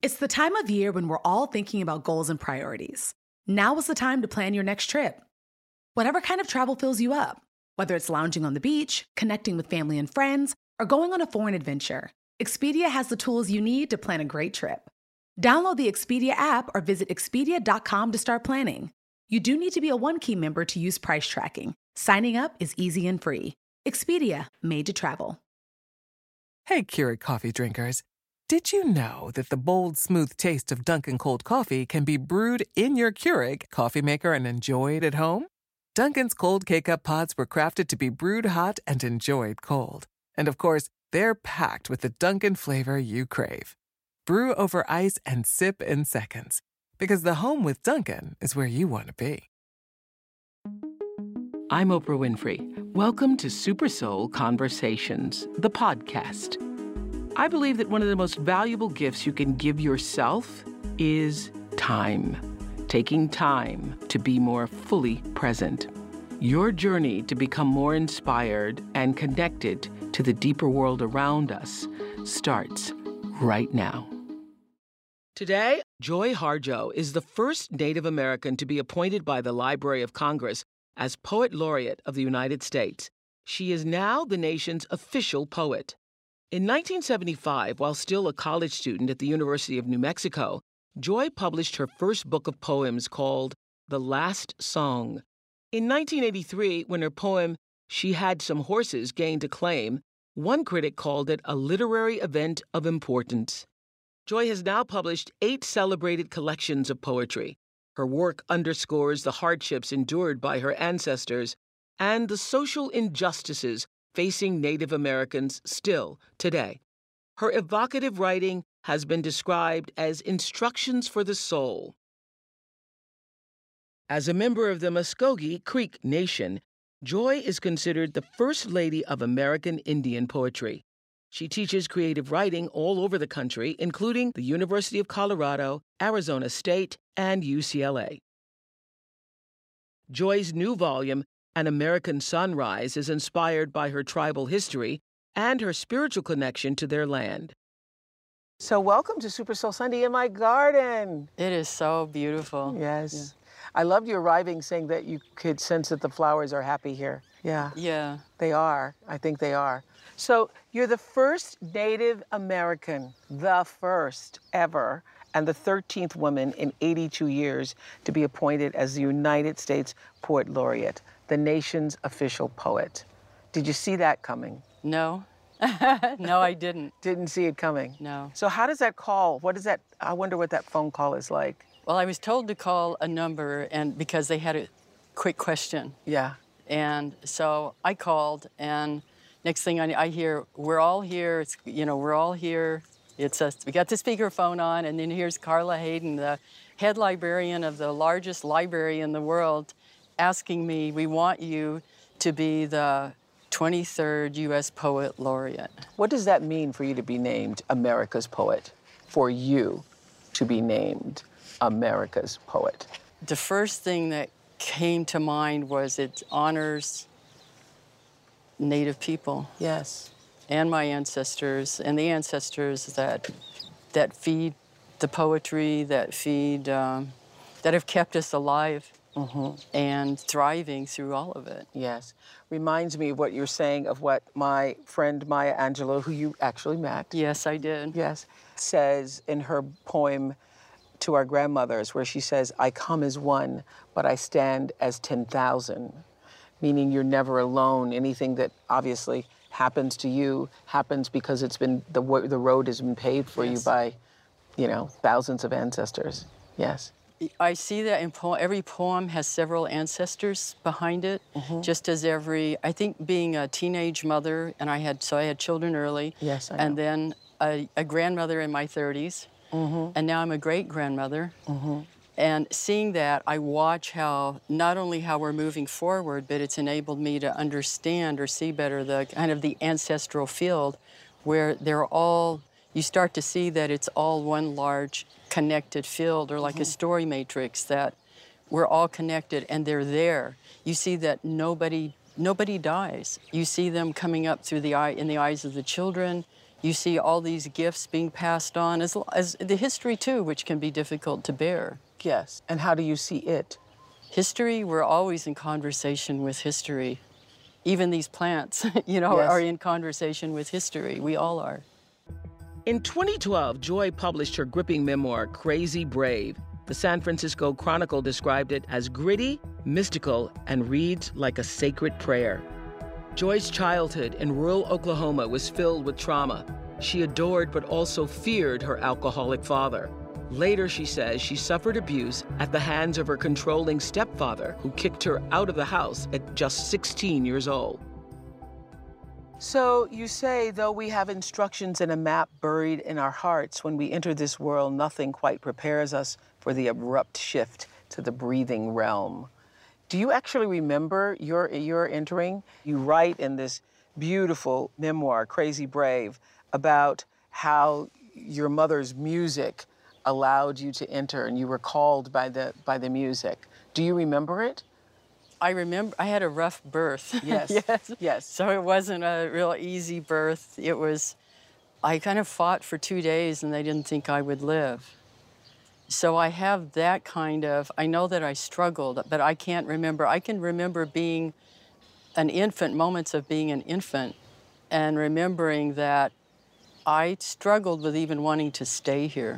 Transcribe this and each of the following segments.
It's the time of year when we're all thinking about goals and priorities. Now is the time to plan your next trip. Whatever kind of travel fills you up, whether it's lounging on the beach, connecting with family and friends, or going on a foreign adventure, Expedia has the tools you need to plan a great trip. Download the Expedia app or visit Expedia.com to start planning. You do need to be a One-Key member to use price tracking. Signing up is easy and free. Expedia, made to travel. Hey, Keurig coffee drinkers. Did you know that the bold, smooth taste of Dunkin' cold coffee can be brewed in your Keurig coffee maker and enjoyed at home? Dunkin's cold K-Cup pods were crafted to be brewed hot and enjoyed cold. And of course, they're packed with the Dunkin' flavor you crave. Brew over ice and sip in seconds. Because the home with Dunkin' is where you want to be. I'm Oprah Winfrey. Welcome to Super Soul Conversations, the podcast. I believe that one of the most valuable gifts you can give yourself is time. Taking time to be more fully present. Your journey to become more inspired and connected to the deeper world around us starts right now. Today, Joy Harjo is the first Native American to be appointed by the Library of Congress as Poet Laureate of the United States. She is now the nation's official poet. In 1975, while still a college student at the University of New Mexico, Joy published her first book of poems called The Last Song. In 1983, when her poem She Had Some Horses gained acclaim, one critic called it a literary event of importance. Joy has now published 8 celebrated collections of poetry. Her work underscores the hardships endured by her ancestors and the social injustices facing Native Americans still today. Her evocative writing has been described as instructions for the soul. As a member of the Muskogee Creek Nation, Joy is considered the First Lady of American Indian poetry. She teaches creative writing all over the country, including the University of Colorado, Arizona State, and UCLA. Joy's new volume, An American Sunrise, is inspired by her tribal history and her spiritual connection to their land. So welcome to Super Soul Sunday in my garden. It is so beautiful. Yes. Yeah. I loved you arriving saying that you could sense that the flowers are happy here. Yeah. Yeah. They are. I think they are. So you're the first Native American, the first ever, and the 13th woman in 82 years to be appointed as the United States Poet Laureate, the nation's official poet. Did you see that coming? No. No, I didn't. Didn't see it coming? No. So how does that call, I wonder what that phone call is like. Well, I was told to call a number and because they had a quick question. Yeah. And so I called, and next thing I hear, we're all here. We're all here. We got the speakerphone on, and then here's Carla Hayden, the head librarian of the largest library in the world, asking me, we want you to be the 23rd U.S. Poet Laureate. What does that mean for you to be named America's poet? For you to be named America's poet? The first thing that came to mind was it honors Native people. Yes. And my ancestors, and the ancestors that feed the poetry, that have kept us alive and thriving through all of it. Yes. Reminds me of what you're saying of what my friend Maya Angelou, who you actually met. Yes, I did. Yes. Says in her poem to our grandmothers, where she says, I come as one, but I stand as 10,000. Meaning you're never alone. Anything that obviously happens to you happens because it's been the road has been paved for you by, thousands of ancestors. Yes. I see that in every poem has several ancestors behind it. Just as I think being a teenage mother, and I had children early. Yes, I know. And then a grandmother in my 30s, and now I'm a great grandmother. And seeing that, I watch not only how we're moving forward, but it's enabled me to understand or see better the kind of the ancestral field where you start to see that it's all one large connected field, or like a story matrix, that we're all connected and they're there. You see that nobody dies. You see them coming up in the eyes of the children. You see all these gifts being passed on, as the history too, which can be difficult to bear. Yes. And how do you see it? History, we're always in conversation with history. Even these plants, Yes. are in conversation with history. We all are. In 2012, Joy published her gripping memoir, Crazy Brave. The San Francisco Chronicle described it as gritty, mystical, and reads like a sacred prayer. Joy's childhood in rural Oklahoma was filled with trauma. She adored but also feared her alcoholic father. Later, she says she suffered abuse at the hands of her controlling stepfather, who kicked her out of the house at just 16 years old. So you say, though we have instructions and a map buried in our hearts, when we enter this world, nothing quite prepares us for the abrupt shift to the breathing realm. Do you actually remember your entering? You write in this beautiful memoir, Crazy Brave, about how your mother's music allowed you to enter, and you were called by the music. Do you remember it? I remember I had a rough birth. Yes. Yes. So it wasn't a real easy birth. I kind of fought for 2 days and they didn't think I would live. So I have that I know that I struggled, but I can't remember. I can remember being an infant, moments of being an infant, and remembering that I struggled with even wanting to stay here.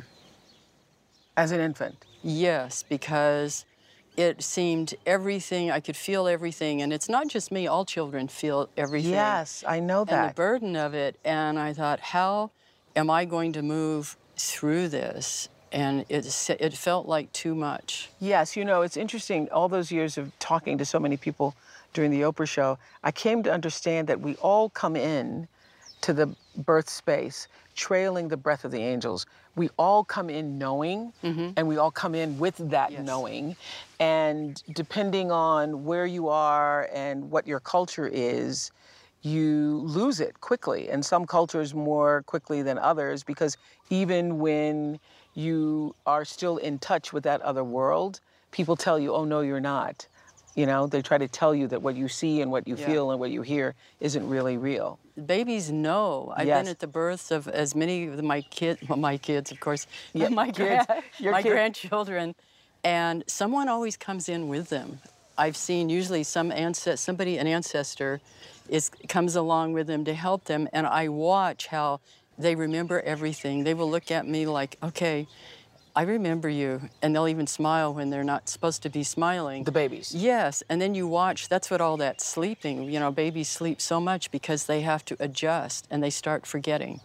As an infant? Yes, because it seemed everything, I could feel everything, and it's not just me, all children feel everything. Yes, I know that. And the burden of it, and I thought, how am I going to move through this? And it felt like too much. Yes, it's interesting, all those years of talking to so many people during the Oprah show, I came to understand that we all come in to the birth space trailing the breath of the angels. We all come in knowing, and we all come in with that knowing. And depending on where you are and what your culture is, you lose it quickly. And some cultures more quickly than others, because even when you are still in touch with that other world, people tell you, oh, no, you're not. They try to tell you that what you see and what you feel and what you hear isn't really real. Babies know. I've been at the births of as many of my kids, of course, my grandchildren, and someone always comes in with them. I've seen usually an ancestor comes along with them to help them, and I watch how they remember everything. They will look at me like, okay, I remember you, and they'll even smile when they're not supposed to be smiling. The babies. Yes, and then you watch, that's what all that sleeping, babies sleep so much because they have to adjust, and they start forgetting.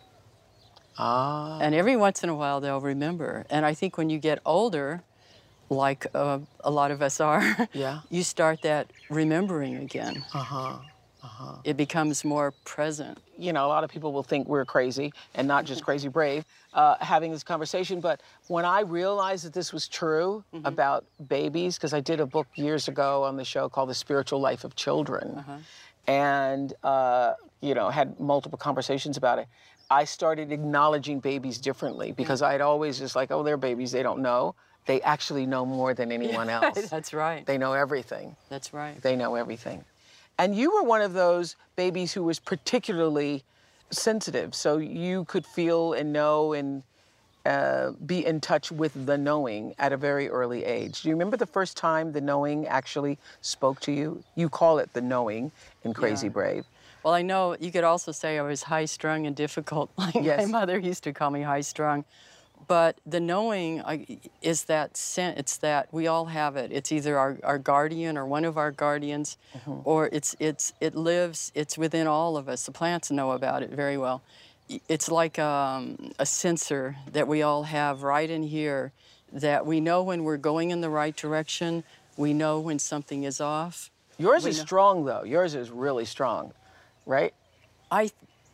Ah. And every once in a while, they'll remember. And I think when you get older, like a lot of us are, you start that remembering again. It becomes more present. A lot of people will think we're crazy, and not just Crazy Brave, having this conversation. But when I realized that this was true about babies, because I did a book years ago on the show called The Spiritual Life of Children, and, had multiple conversations about it, I started acknowledging babies differently, because I'd always just like, oh, they're babies, they don't know. They actually know more than anyone else. That's right. They know everything. That's right. They know everything. And you were one of those babies who was particularly sensitive, so you could feel and know and be in touch with the knowing at a very early age. Do you remember the first time the knowing actually spoke to you? You call it the knowing in Crazy Brave. Well, I know you could also say I was high-strung and difficult. Like my mother used to call me high-strung. But the knowing is that sense, it's that we all have it. It's either our guardian or one of our guardians, or it lives, it's within all of us. The plants know about it very well. It's like a sensor that we all have right in here, that we know when we're going in the right direction, we know when something is off. Yours is strong, though. Yours is really strong, right? I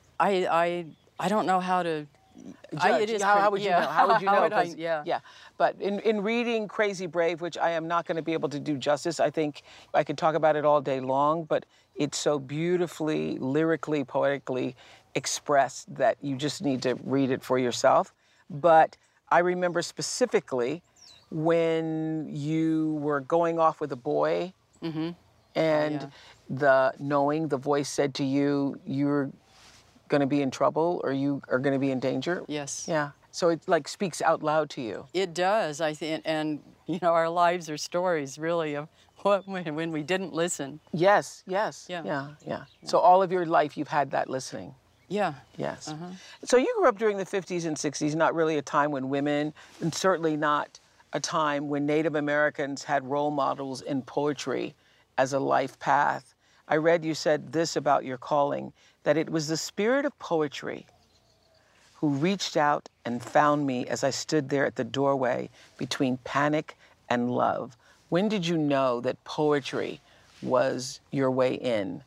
don't know how to... How would you know? How would you know? Yeah. But in reading Crazy Brave, which I am not going to be able to do justice, I think I could talk about it all day long, but it's so beautifully, lyrically, poetically expressed that you just need to read it for yourself. But I remember specifically when you were going off with a boy, and the knowing, the voice said to you, you're going to be in trouble or you are going to be in danger? Yes. Yeah. So it like speaks out loud to you. It does, I think, and our lives are stories really of when we didn't listen. Yes. Yeah. Yeah. So all of your life you've had that listening. Yeah. Yes. So you grew up during the 50s and 60s, not really a time when women, and certainly not a time when Native Americans had role models in poetry as a life path. I read you said this about your calling, that it was the spirit of poetry who reached out and found me as I stood there at the doorway between panic and love. When did you know that poetry was your way in?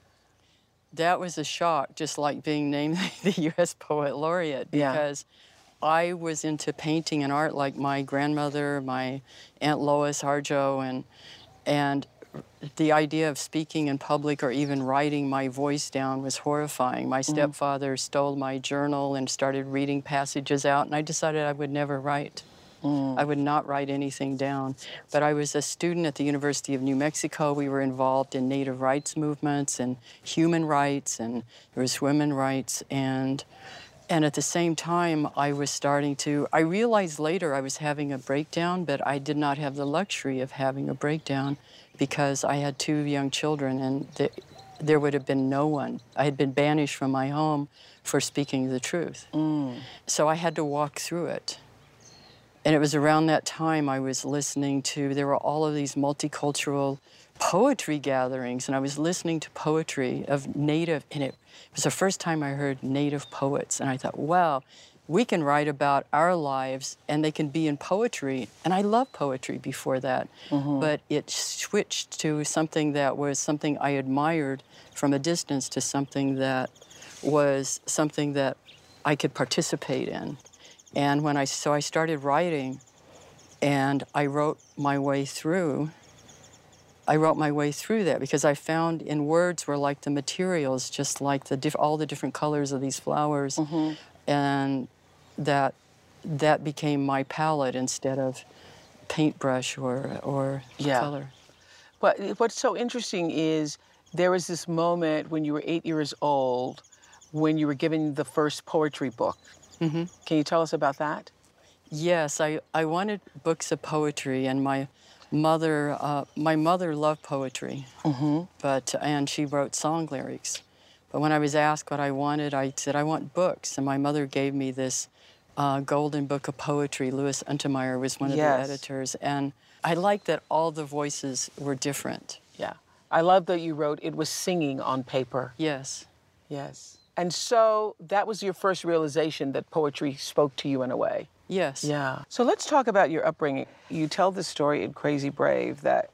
That was a shock, just like being named the U.S. Poet Laureate, because I was into painting and art like my grandmother, my Aunt Lois Harjo, and the idea of speaking in public or even writing my voice down was horrifying. My stepfather stole my journal and started reading passages out, and I decided I would never write. I would not write anything down. But I was a student at the University of New Mexico. We were involved in Native rights movements and human rights, and there was women's rights. And at the same time, I realized later I was having a breakdown, but I did not have the luxury of having a breakdown because I had 2 young children, and there would have been no one. I had been banished from my home for speaking the truth. So I had to walk through it. And it was around that time I was listening to, there were all of these multicultural poetry gatherings, and I was listening to poetry of Native, and it was the first time I heard Native poets, and I thought, wow, we can write about our lives, and they can be in poetry. And I loved poetry before that, but it switched to something that was something I admired from a distance to something that was something that I could participate in. And I started writing, and I wrote my way through that because I found in words were like the materials, just like all the different colors of these flowers, and that became my palette instead of paintbrush or color. But what's so interesting is there was this moment when you were 8 years old when you were given the first poetry book. Can you tell us about that? Yes, I wanted books of poetry, and my mother loved poetry, and she wrote song lyrics. But when I was asked what I wanted, I said, I want books, and my mother gave me this golden book of poetry. Louis Untermeyer was one of the editors, and I liked that all the voices were different. Yeah. I love that you wrote, it was singing on paper. Yes. Yes. And so that was your first realization that poetry spoke to you in a way. Yes. Yeah. So let's talk about your upbringing. You tell the story in Crazy Brave that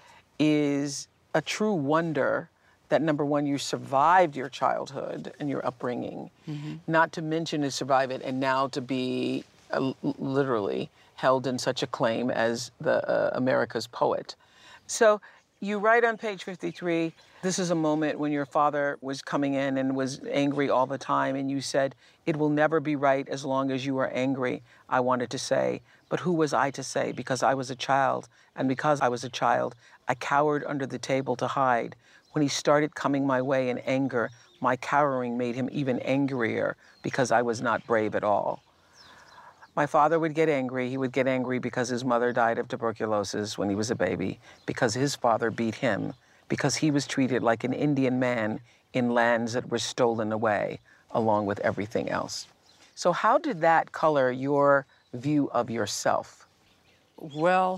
is a true wonder that, number one, you survived your childhood and your upbringing, not to mention to survive it and now to be literally held in such acclaim as the America's poet. So you write on page 53, this is a moment when your father was coming in and was angry all the time, and you said, it will never be right as long as you are angry, I wanted to say. But who was I to say? Because I was a child, and because I was a child, I cowered under the table to hide. When he started coming my way in anger, my cowering made him even angrier because I was not brave at all. My father would get angry. He would get angry because his mother died of tuberculosis when he was a baby, because his father beat him, because he was treated like an Indian man in lands that were stolen away, along with everything else. So how did that color your view of yourself? Well,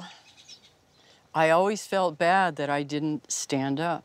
I always felt bad that I didn't stand up.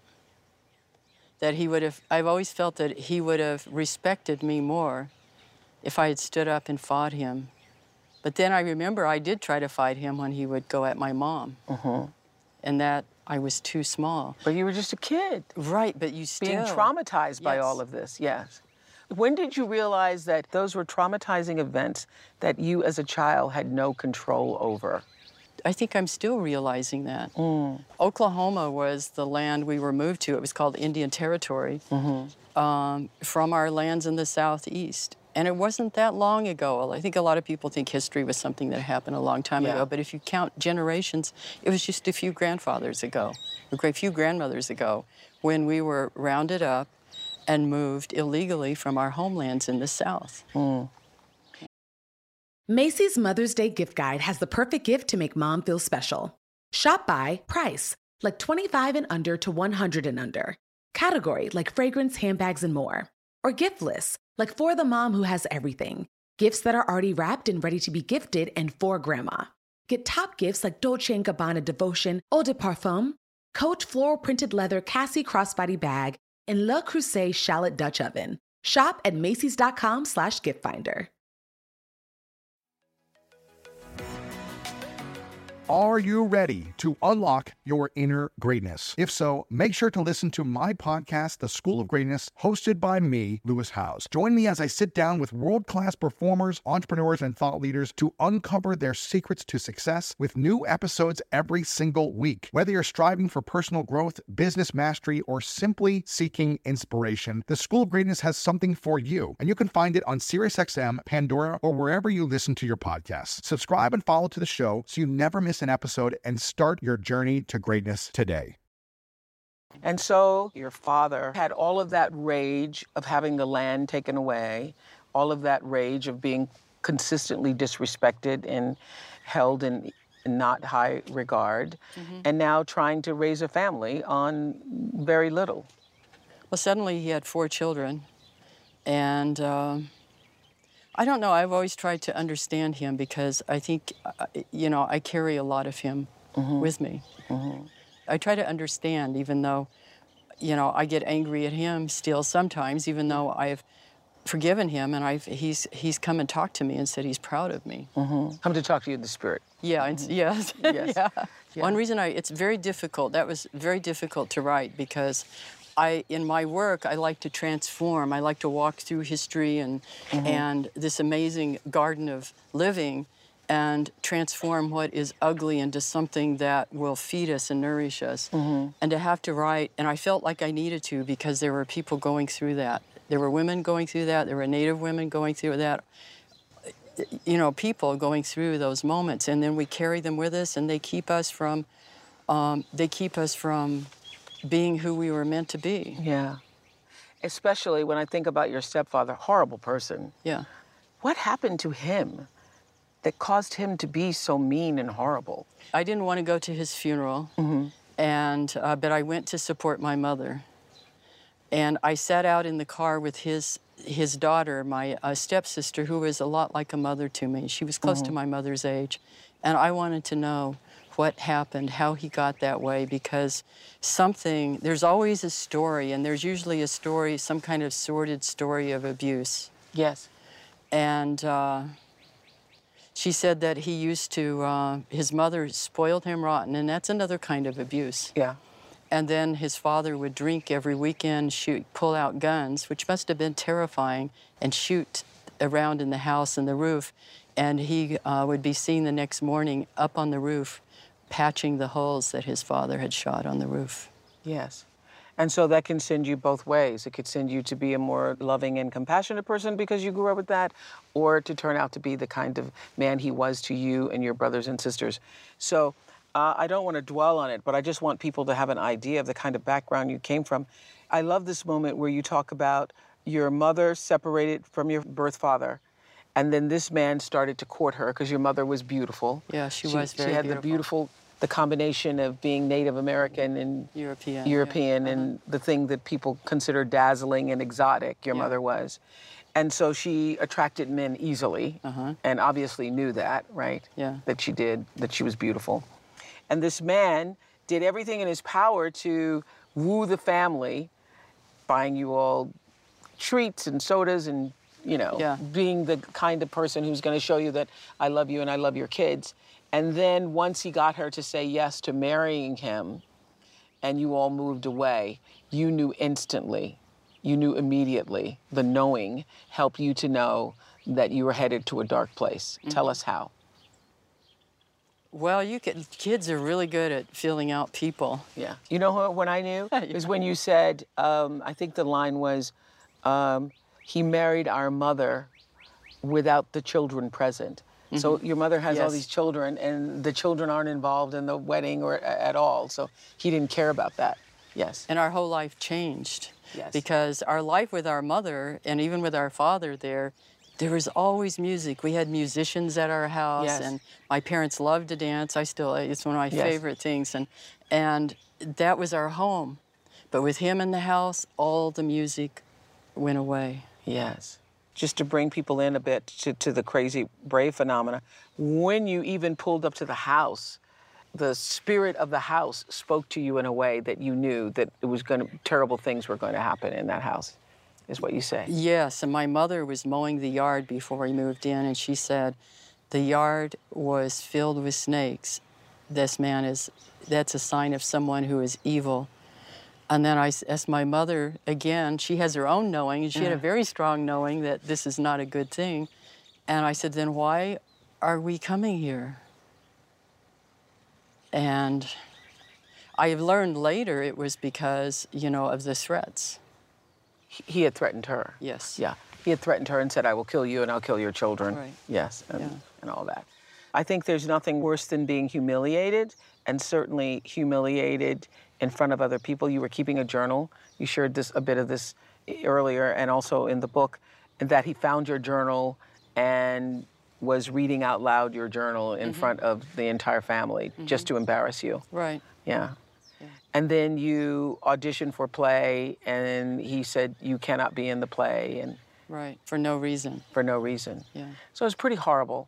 I've always felt that he would have respected me more if I had stood up and fought him. But then I remember I did try to fight him when he would go at my mom. And that I was too small. But you were just a kid. Right, but you still... Being traumatized by all of this, yes. When did you realize that those were traumatizing events that you as a child had no control over? I think I'm still realizing that. Oklahoma was the land we were moved to. It was called Indian Territory, from our lands in the southeast. And it wasn't that long ago. I think a lot of people think history was something that happened a long time ago, but if you count generations, it was just a few grandfathers ago, a few grandmothers ago, when we were rounded up and moved illegally from our homelands in the South. Macy's Mother's Day gift guide has the perfect gift to make mom feel special. Shop by price, like 25 and under to 100 and under. Category, like fragrance, handbags, and more. Or gift lists, like for the mom who has everything. Gifts that are already wrapped and ready to be gifted and for grandma. Get top gifts like Dolce & Gabbana Devotion Eau de Parfum, Coach floral printed leather Cassie crossbody bag, and Le Creuset shallot Dutch oven. Shop at Macys.com/giftfinder. Are you ready to unlock your inner greatness? If so, make sure to listen to my podcast, The School of Greatness, hosted by me, Lewis Howes. Join me as I sit down with world-class performers, entrepreneurs, and thought leaders to uncover their secrets to success with new episodes every single week. Whether you're striving for personal growth, business mastery, or simply seeking inspiration, The School of Greatness has something for you, and you can find it on SiriusXM, Pandora, or wherever you listen to your podcasts. Subscribe and follow to the show so you never miss an episode and start your journey to greatness today. And so your father had all of that rage of having the land taken away, all of that rage of being consistently disrespected and held in not high regard, and now trying to raise a family on very little. Well, suddenly he had 4 children, and I don't know, I've always tried to understand him because I think, I carry a lot of him with me. I try to understand, even though, I get angry at him still sometimes, even though I've forgiven him, and he's come and talked to me and said he's proud of me. Come to talk to you in the spirit. Yeah, yes. Yes. Yeah. Yeah. One reason it's very difficult, that was very difficult to write because in my work, I like to transform. I like to walk through history and this amazing garden of living and transform what is ugly into something that will feed us and nourish us. And to have to write, and I felt like I needed to because there were people going through that. There were women going through that. There were Native women going through that. People going through those moments, and then we carry them with us, and they keep us from being who we were meant to be. Yeah. Especially when I think about your stepfather, horrible person. Yeah. What happened to him that caused him to be so mean and horrible? I didn't want to go to his funeral, but I went to support my mother. And I sat out in the car with his daughter, my stepsister, who was a lot like a mother to me. She was close to my mother's age. And I wanted to know what happened, how he got that way, because there's always a story, and there's usually a story, some kind of sordid story of abuse. Yes. And she said that he used to, his mother spoiled him rotten, and that's another kind of abuse. Yeah. And then his father would drink every weekend, pull out guns, which must have been terrifying, and shoot around in the house and the roof. And he would be seen the next morning up on the roof, patching the holes that his father had shot on the roof. Yes. And so that can send you both ways. It could send you to be a more loving and compassionate person because you grew up with that, or to turn out to be the kind of man he was to you and your brothers and sisters. So I don't want to dwell on it, but I just want people to have an idea of the kind of background you came from. I love this moment where you talk about your mother separated from your birth father, and then this man started to court her because your mother was beautiful. Yeah, she was very beautiful. The combination of being Native American and European and the thing that people consider dazzling and exotic, your mother was. And so she attracted men easily, and obviously knew that, right? Yeah. That she was beautiful. And this man did everything in his power to woo the family, buying you all treats and sodas and, being the kind of person who's going to show you that I love you and I love your kids. And then once he got her to say yes to marrying him and you all moved away, you knew instantly, you knew immediately. The knowing helped you to know that you were headed to a dark place. Tell us how. Well, kids are really good at feeling out people. Yeah. You know when I knew? It was when you said, I think the line was, he married our mother without the children present. So your mother has all these children, and the children aren't involved in the wedding or at all. So he didn't care about that. Yes. And our whole life changed. Yes. Because our life with our mother and even with our father there was always music. We had musicians at our house, Yes. and my parents loved to dance. It's one of my Yes. favorite things, and that was our home. But with him in the house, all the music went away. Yes. Just to bring people in a bit to the Crazy Brave phenomena, when you even pulled up to the house, the spirit of the house spoke to you in a way that you knew that terrible things were going to happen in that house, is what you say. Yes, and my mother was mowing the yard before we moved in, and she said the yard was filled with snakes. That's a sign of someone who is evil. And then I asked my mother again, she has her own knowing, and she had a very strong knowing that this is not a good thing. And I said, then why are we coming here? And I have learned later it was because, of the threats. He had threatened her. Yes. Yeah. He had threatened her and said, I will kill you and I'll kill your children. Right. Yes, and all that. I think there's nothing worse than being humiliated, and certainly humiliated in front of other people. You were keeping a journal. You shared a bit of this earlier and also in the book, and that he found your journal and was reading out loud your journal in front of the entire family just to embarrass you. Right. Yeah. And then you auditioned for play, and he said you cannot be in the play, and right, for no reason. For no reason. Yeah. So it's pretty horrible.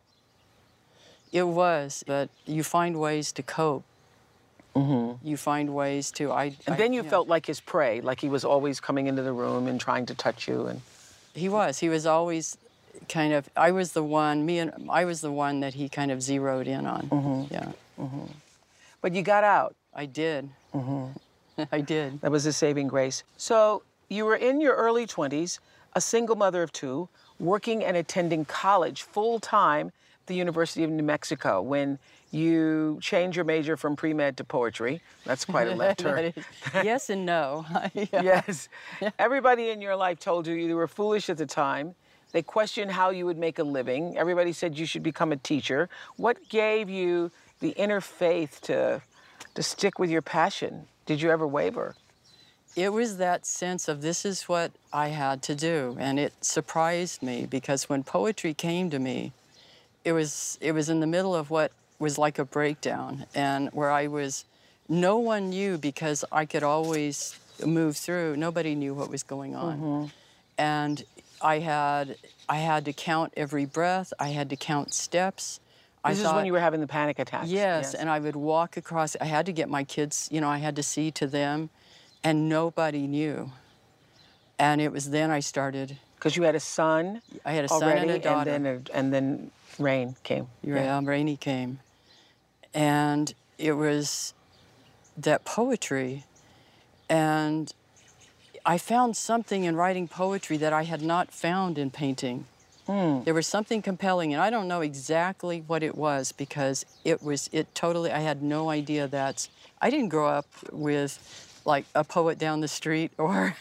It was, but you find ways to cope. Mm-hmm. You find ways to. And then you felt like his prey, like he was always coming into the room and trying to touch you, and he was always kind of. I was the one that he kind of zeroed in on. Mm-hmm. Yeah. Mm-hmm. But you got out. I did. Mm-hmm. I did. That was a saving grace. So you were in your early 20s, a single mother of two, working and attending college full-time at the University of New Mexico when you changed your major from pre-med to poetry. That's quite a left turn. Yes and no. Yes. Everybody in your life told you were foolish at the time. They questioned how you would make a living. Everybody said you should become a teacher. What gave you the inner faith to stick with your passion? Did you ever waver? It was that sense of this is what I had to do, and it surprised me because when poetry came to me, it was in the middle of what was like a breakdown, and where no one knew because I could always move through. Nobody knew what was going on, mm-hmm. And I had to count every breath. I had to count steps. This is when you were having the panic attacks. Yes, and I would walk across. I had to get my kids, I had to see to them, and nobody knew. And it was then I started. Because you had a son. I had a son and a daughter. And then rain came. Yeah, Rainy came. And it was that poetry. And I found something in writing poetry that I had not found in painting. There was something compelling, and I don't know exactly what it was because I had no idea I didn't grow up with like a poet down the street or,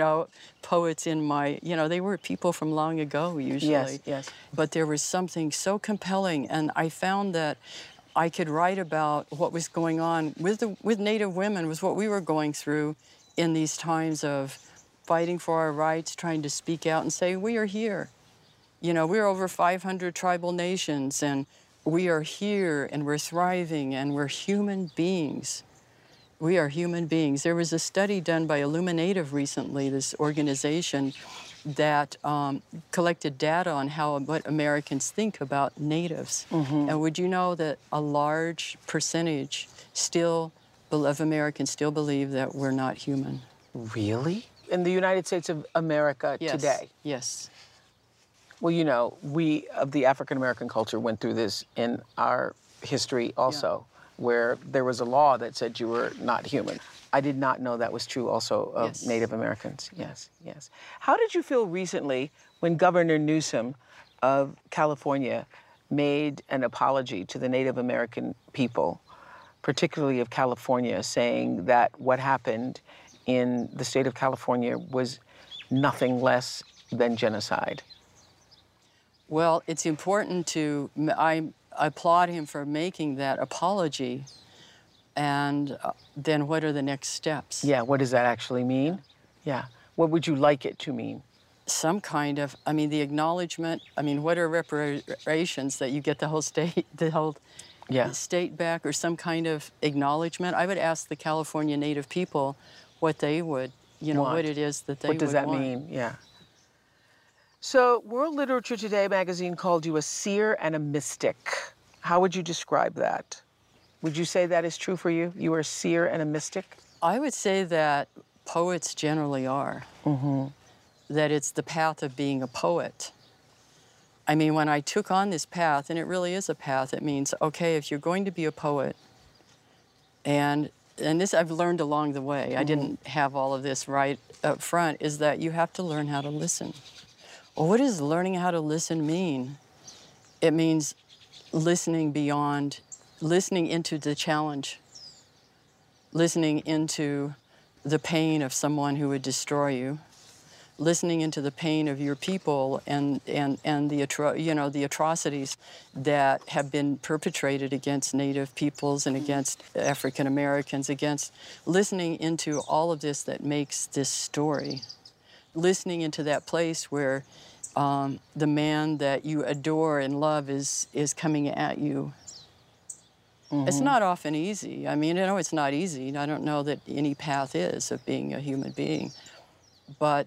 poets in my, they were people from long ago usually. Yes. But there was something so compelling, and I found that I could write about what was going on with Native women, with what we were going through in these times of fighting for our rights, trying to speak out and say, we are here. We're over 500 tribal nations, and we are here, and we're thriving, and we're human beings. We are human beings. There was a study done by Illuminative recently, this organization that collected data on what Americans think about natives. Mm-hmm. And would you know that a large percentage of Americans still believe that we're not human? Really? In the United States of America today? Yes. Well, we of the African American culture went through this in our history also, where there was a law that said you were not human. I did not know that was true also of Native Americans. Yes. How did you feel recently when Governor Newsom of California made an apology to the Native American people, particularly of California, saying that what happened in the state of California was nothing less than genocide? Well, it's important I applaud him for making that apology. And then what are the next steps? Yeah, what does that actually mean? Yeah. What would you like it to mean? Some kind of, the acknowledgement. What are reparations that you get the whole state, state back, or some kind of acknowledgement? I would ask the California Native people what they would, what it is that they would want. What does that mean? Yeah. So World Literature Today magazine called you a seer and a mystic. How would you describe that? Would you say that is true for you? You are a seer and a mystic? I would say that poets generally are. Mm-hmm. That it's the path of being a poet. When I took on this path, and it really is a path, it means, okay, if you're going to be a poet, and this I've learned along the way, mm-hmm. I didn't have all of this right up front, is that you have to learn how to listen. Well, what does learning how to listen mean? It means listening into the challenge, listening into the pain of someone who would destroy you, listening into the pain of your people and the atrocities that have been perpetrated against Native peoples and against African Americans, listening into all of this that makes this story, listening into that place where the man that you adore and love is coming at you. Mm-hmm. It's not often easy. It's not easy. I don't know that any path is of being a human being. But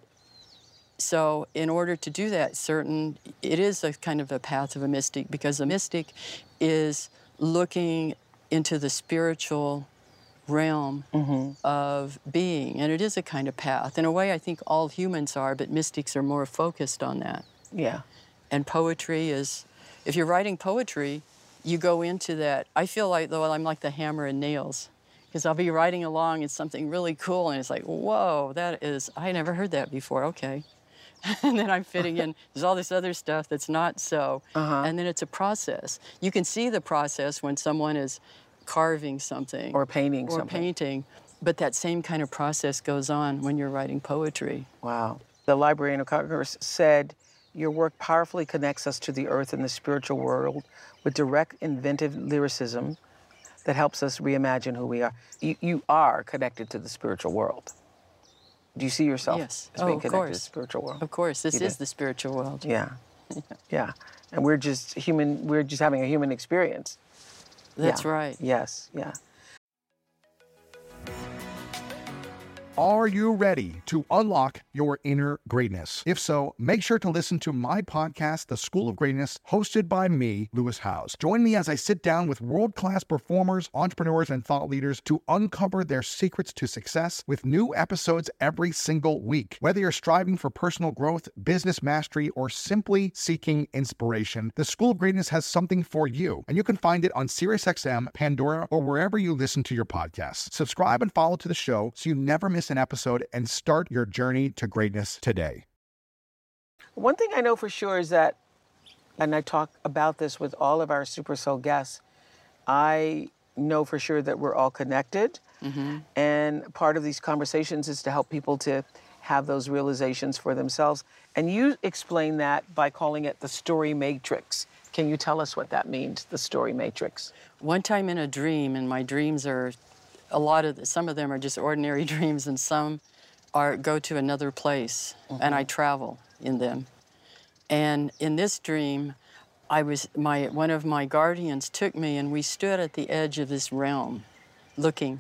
so in order to do that, it is a kind of a path of a mystic, because a mystic is looking into the spiritual realm mm-hmm. of being, and it is a kind of path. In a way, I think all humans are, but mystics are more focused on that. Yeah. And poetry is, if you're writing poetry, you go into that. I feel like, though, I'm like the hammer and nails, because I'll be writing along, it's something really cool, and it's like, whoa, I never heard that before, okay. And then I'm fitting in, there's all this other stuff that's not so. Uh-huh. And then it's a process. You can see the process when someone is carving something. Or painting something. But that same kind of process goes on when you're writing poetry. Wow. The Librarian of Congress said, your work powerfully connects us to the earth and the spiritual world with direct, inventive lyricism that helps us reimagine who we are. You are connected to the spiritual world. Do you see yourself as being connected to the spiritual world? Of course, this is the spiritual world. Yeah, yeah. And we're just having a human experience. That's right. Yes, yeah. Are you ready to unlock your inner greatness? If so, make sure to listen to my podcast, The School of Greatness, hosted by me, Lewis Howes. Join me as I sit down with world-class performers, entrepreneurs, and thought leaders to uncover their secrets to success with new episodes every single week. Whether you're striving for personal growth, business mastery, or simply seeking inspiration, The School of Greatness has something for you, and you can find it on SiriusXM, Pandora, or wherever you listen to your podcasts. Subscribe and follow to the show so you never miss an episode, and start your journey to greatness today. One thing I know for sure is that, and I talk about this with all of our Super Soul guests, I know for sure that we're all connected. Mm-hmm. And part of these conversations is to help people to have those realizations for themselves. And you explain that by calling it the story matrix. Can you tell us what that means, the story matrix? One time in a dream, and my dreams are some of them are just ordinary dreams, and some go to another place, mm-hmm. and I travel in them. And in this dream, one of my guardians took me, and we stood at the edge of this realm, looking.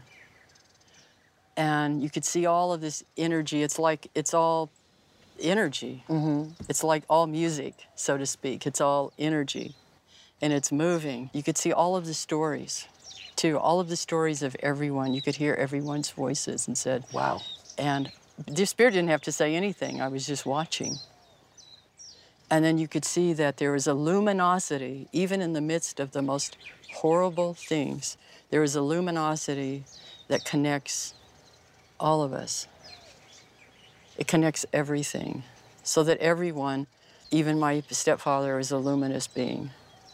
And you could see all of this energy. It's like it's all energy. Mm-hmm. It's like all music, so to speak. It's all energy, and it's moving. You could see all of the stories. Too, all of the stories of everyone. You could hear everyone's voices, and said, wow. And the spirit didn't have to say anything. I was just watching. And then you could see that there was a luminosity, even in the midst of the most horrible things. There is a luminosity that connects all of us. It connects everything, so that everyone, even my stepfather, is a luminous being.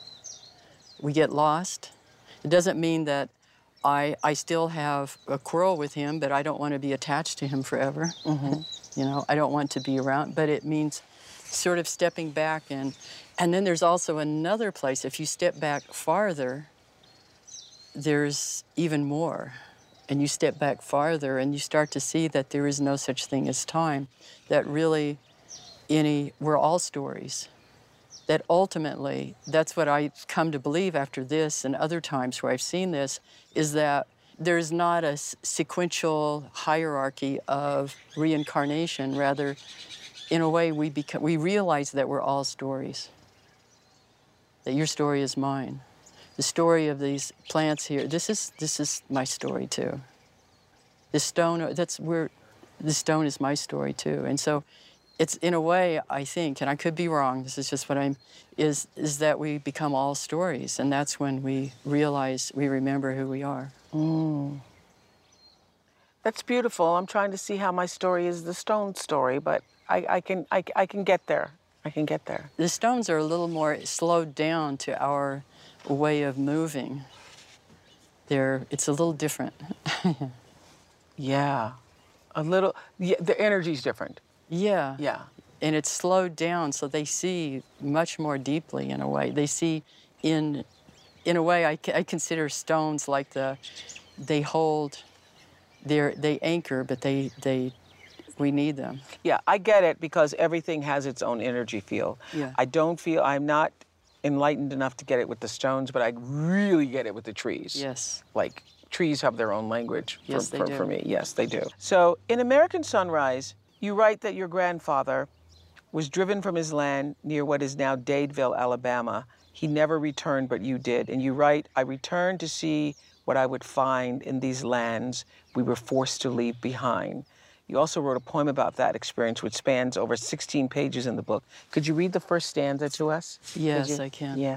We get lost. It doesn't mean that I still have a quarrel with him, but I don't want to be attached to him forever. Mm-hmm. I don't want to be around, but it means sort of stepping back. And then there's also another place. If you step back farther, there's even more. and you step back farther and you start to see that there is no such thing as time, that really we're all stories. That ultimately, that's what I come to believe after this and other times where I've seen this, is that there's not a sequential hierarchy of reincarnation. Rather, in a way, we realize that we're all stories. That your story is mine. The story of these plants here, this is my story too. This stone, the stone is my story too. And so it's, in a way, I think, and I could be wrong, this is just what is that we become all stories, and that's when we realize, we remember who we are. That's beautiful. I'm trying to see how my story is the stone story, but I can get there. I can get there. The stones are a little more slowed down to our way of moving. It's a little different. Yeah, a little. Yeah, the energy's different. Yeah. Yeah. And it's slowed down, so they see much more deeply in a way. They see in a way, I consider stones like they anchor, but we need them. Yeah, I get it, because everything has its own energy field. Yeah. I'm not enlightened enough to get it with the stones, but I really get it with the trees. Yes. Like, trees have their own language Yes, they do. for me. Yes, they do. So in American Sunrise, you write that your grandfather was driven from his land near what is now Dadeville, Alabama. He never returned, but you did. And you write, I returned to see what I would find in these lands we were forced to leave behind. You also wrote a poem about that experience, which spans over 16 pages in the book. Could you read the first stanza to us? Yes, I can. Yeah.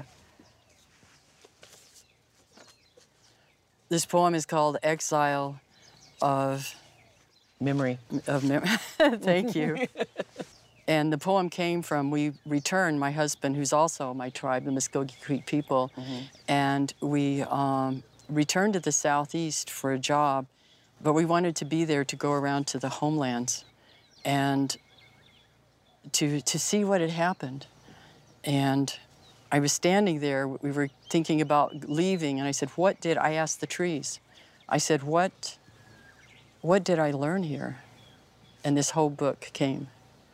This poem is called Exile of Memory. Thank you. And the poem came from, we returned, my husband, who's also my tribe, the Muskogee Creek people, and we returned to the Southeast for a job, but we wanted to be there to go around to the homelands and to see what had happened. And I was standing there, we were thinking about leaving, and I said, I asked the trees, I said, what did I learn here? And this whole book came.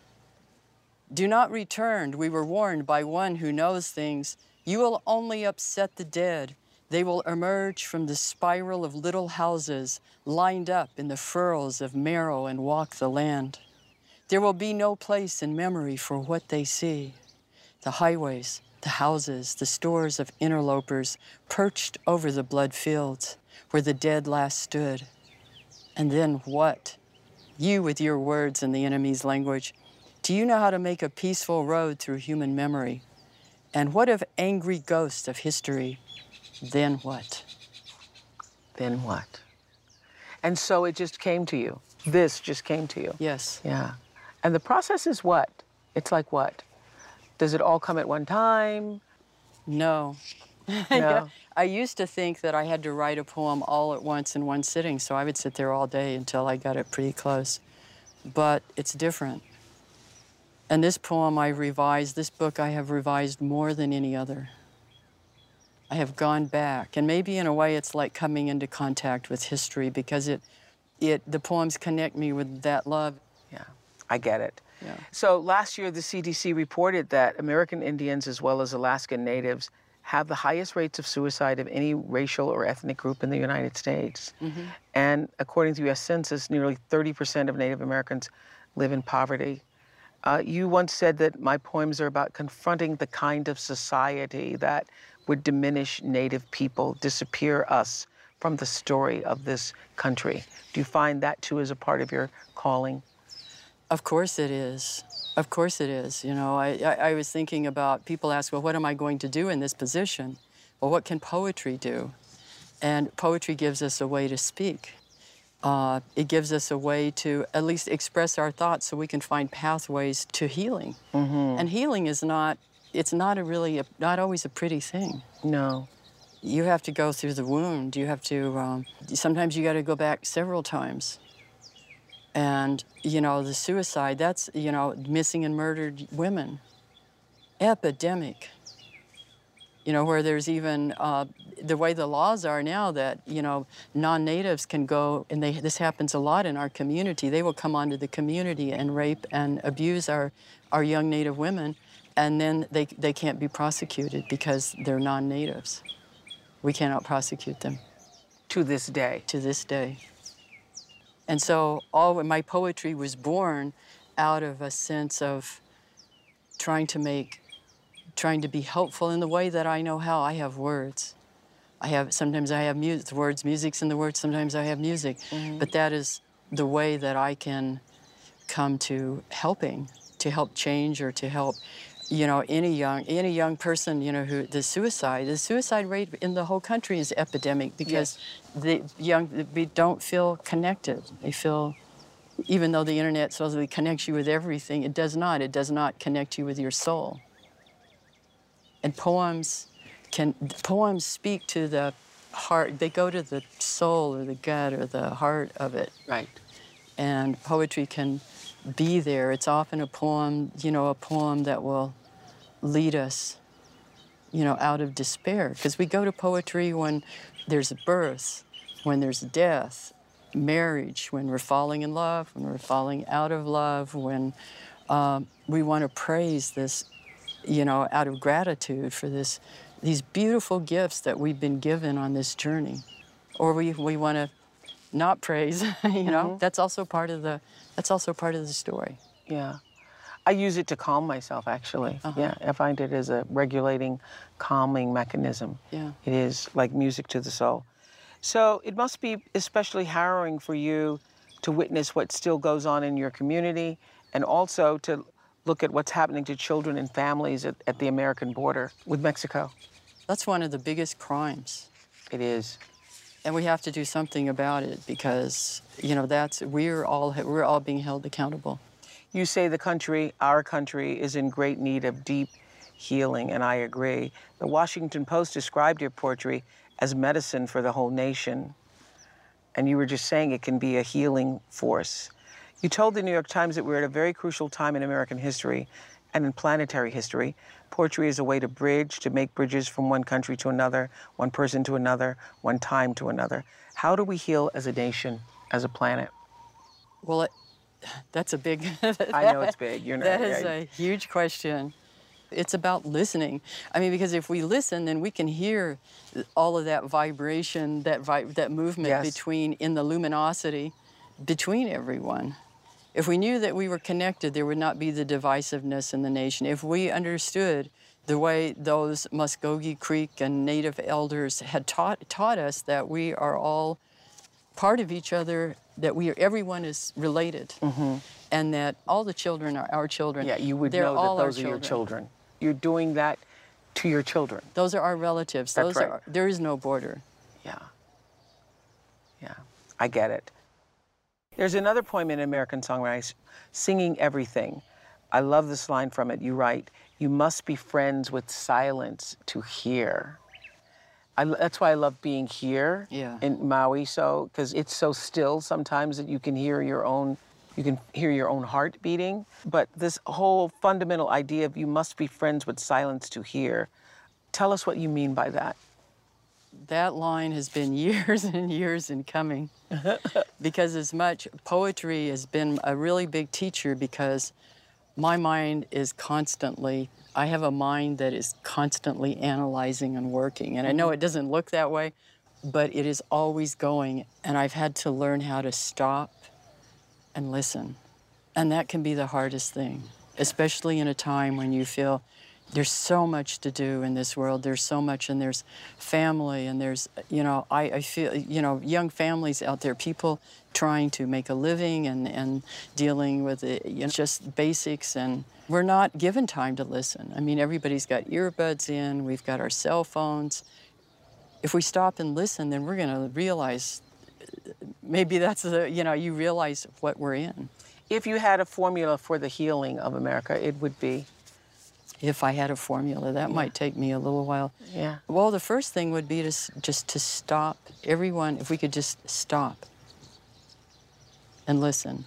Do not return, we were warned by one who knows things. You will only upset the dead. They will emerge from the spiral of little houses lined up in the furrows of marrow and walk the land. There will be no place in memory for what they see. The highways, the houses, the stores of interlopers perched over the blood fields where the dead last stood. And then what? You with your words in the enemy's language. Do you know how to make a peaceful road through human memory? And what of angry ghosts of history? Then what? Then what? And so it just came to you. This just came to you. Yes. Yeah. And the process is what? It's like what? Does it all come at one time? No. No. I used to think that I had to write a poem all at once in one sitting, so I would sit there all day until I got it pretty close. But it's different. And this poem this book I have revised more than any other. I have gone back, and maybe in a way it's like coming into contact with history, because the poems connect me with that love. Yeah, I get it. Yeah. So last year, the CDC reported that American Indians, as well as Alaskan Natives, have the highest rates of suicide of any racial or ethnic group in the United States. And according to U.S. Census, nearly 30% of Native Americans live in poverty. You once said that my poems are about confronting the kind of society that would diminish Native people, disappear us from the story of this country. Do you find that too is a part of your calling? Of course it is. Of course it is. You know, I was thinking about, people ask, well, what am I going to do in this position? Well, what can poetry do? And poetry gives us a way to speak. It gives us a way to at least express our thoughts so we can find pathways to healing. And healing is not always a pretty thing. No. You have to go through the wound. You have to, sometimes you got to go back several times. And, you know, the suicide, that's, you know, missing and murdered women. Epidemic. You know, where there's even the way the laws are now that, non-natives can go, and this happens a lot in our community, they will come onto the community and rape and abuse our young Native women, and then they can't be prosecuted because they're non-natives. We cannot prosecute them. To this day. To this day. And so my poetry was born out of a sense of trying to be helpful in the way that I know how. I have words. Sometimes I have words, music's in the words, sometimes I have music. But that is the way that I can come to helping, to help change or to help, any young person, who the suicide rate in the whole country is epidemic because they don't feel connected. They feel, even though the internet supposedly connects you with everything, it does not. It does not connect you with your soul. And poems speak to the heart. They go to the soul or the gut or the heart of it. Right. And poetry can be there. It's often a poem that will lead us, out of despair. Because we go to poetry when there's a birth, when there's death, marriage, when we're falling in love, when we're falling out of love, when we want to praise this, out of gratitude for these beautiful gifts that we've been given on this journey. Or we want to not praise, That's also part of the story. Yeah. I use it to calm myself, actually. Yeah, I find it as a regulating, calming mechanism. Yeah. It is like music to the soul. So it must be especially harrowing for you to witness what still goes on in your community and also to look at what's happening to children and families at the American border with Mexico. That's one of the biggest crimes. It is. And we have to do something about it because, we're all being held accountable. You say our country, is in great need of deep healing, and I agree. The Washington Post described your poetry as medicine for the whole nation. And you were just saying it can be a healing force. You told the New York Times that we're at a very crucial time in American history and in planetary history. Poetry is a way to make bridges from one country to another, one person to another, one time to another. How do we heal as a nation, as a planet? Well, that's a big... I know it's big. That is a huge question. It's about listening. I mean, because if we listen, then we can hear all of that vibration, that movement in the luminosity between everyone. If we knew that we were connected, there would not be the divisiveness in the nation. If we understood the way those Muskogee Creek and Native elders had taught us that we are all part of each other, that everyone is related, and that all the children are our children. Yeah, you would know that those are your children. You're doing that to your children. Those are our relatives. That's right. There is no border. Yeah. Yeah, I get it. There's another poem in American Songwriters, Singing Everything. I love this line from it. You write, "You must be friends with silence to hear." That's why I love being here in Maui, because it's so still sometimes that you can hear your own heart beating. But this whole fundamental idea of you must be friends with silence to hear. Tell us what you mean by that. That line has been years and years in coming because poetry has been a really big teacher because my mind is I have a mind that is constantly analyzing and working. And I know it doesn't look that way, but it is always going. And I've had to learn how to stop and listen. And that can be the hardest thing, especially in a time when you feel there's so much to do in this world. There's so much, and there's family, and there's, I feel, young families out there, people trying to make a living and dealing with just basics, and we're not given time to listen. I mean, everybody's got earbuds in, we've got our cell phones. If we stop and listen, then we're gonna realize, maybe that's you realize what we're in. If you had a formula for the healing of America, it would be? If I had a formula, that might take me a little while. Yeah. Well, the first thing would be just to stop. Everyone, if we could just stop and listen.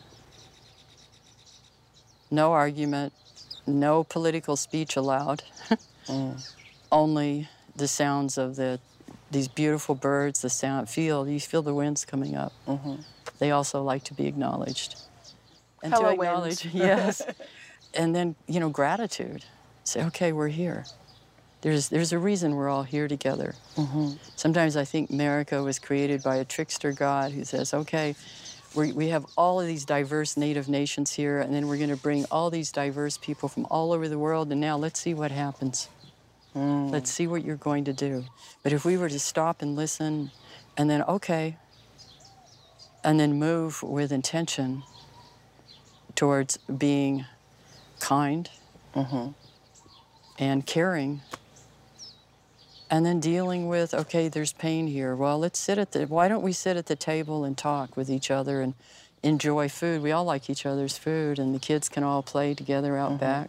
No argument, no political speech allowed. Only the sounds of the these beautiful birds, the sound, you feel the winds coming up. They also like to be acknowledged. And Hello, to acknowledge, winds. yes. And then, gratitude. Say, okay, we're here. There's a reason we're all here together. Sometimes I think America was created by a trickster God who says, okay, we have all of these diverse native nations here, and then we're going to bring all these diverse people from all over the world, and now let's see what happens. Let's see what you're going to do. But if we were to stop and listen, and then, okay, and then move with intention towards being kind and caring, and then dealing with, okay, there's pain here. Well, why don't we sit at the table and talk with each other and enjoy food? We all like each other's food, and the kids can all play together out back.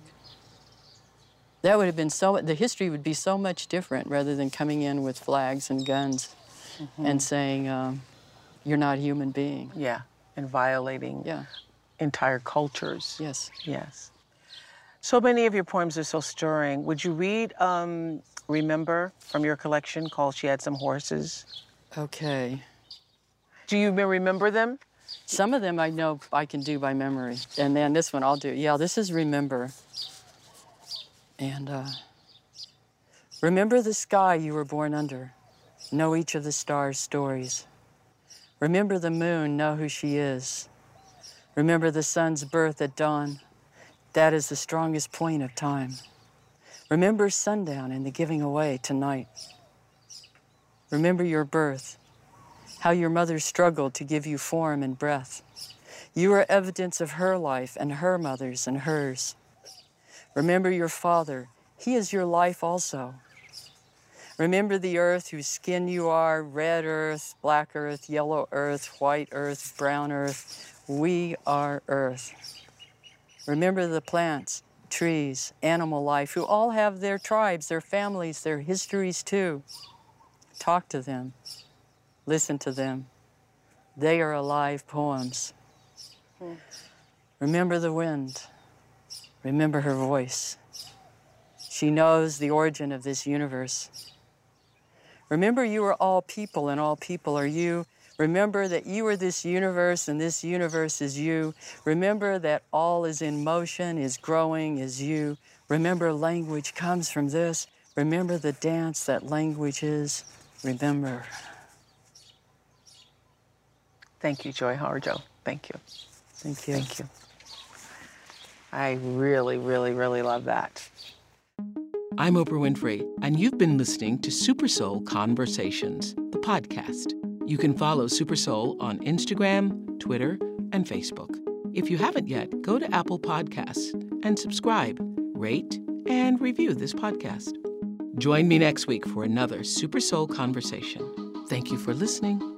That would have been the history would be so much different rather than coming in with flags and guns and saying, you're not a human being. Yeah, and violating entire cultures. Yes. Yes. So many of your poems are so stirring. Would you read Remember from your collection called She Had Some Horses? Okay. Do you remember them? Some of them I know I can do by memory. And then this one I'll do. Yeah, this is Remember. And remember the sky you were born under. Know each of the stars' stories. Remember the moon, know who she is. Remember the sun's birth at dawn. That is the strongest point of time. Remember sundown and the giving away tonight. Remember your birth, how your mother struggled to give you form and breath. You are evidence of her life and her mother's and hers. Remember your father, he is your life also. Remember the earth whose skin you are, red earth, black earth, yellow earth, white earth, brown earth. We are earth. Remember the plants, trees, animal life, who all have their tribes, their families, their histories too. Talk to them. Listen to them. They are alive poems. Remember the wind. Remember her voice. She knows the origin of this universe. Remember you are all people and all people are you. Remember that you are this universe and this universe is you. Remember that all is in motion, is growing, is you. Remember language comes from this. Remember the dance that language is. Remember. Thank you, Joy Harjo. Thank you. Thank you. Thank you. I really, really, really love that. I'm Oprah Winfrey, and you've been listening to Super Soul Conversations, the podcast. You can follow Super Soul on Instagram, Twitter, and Facebook. If you haven't yet, go to Apple Podcasts and subscribe, rate, and review this podcast. Join me next week for another Super Soul Conversation. Thank you for listening.